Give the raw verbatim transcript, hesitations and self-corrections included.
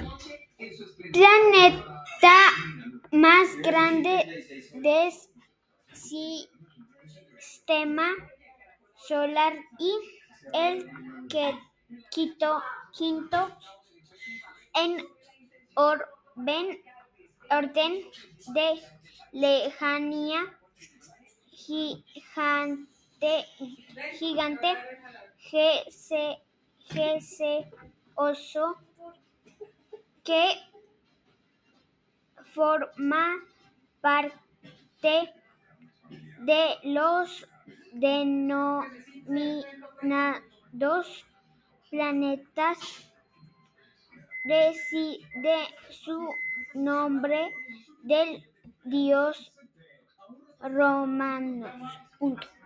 Planeta más grande del sistema solar y el que quinto, quinto en orden, orden de lejanía, gigante, gigante gase- gaseoso que forma parte de los denominados planetas. Recibe su nombre del dios romano. Punto.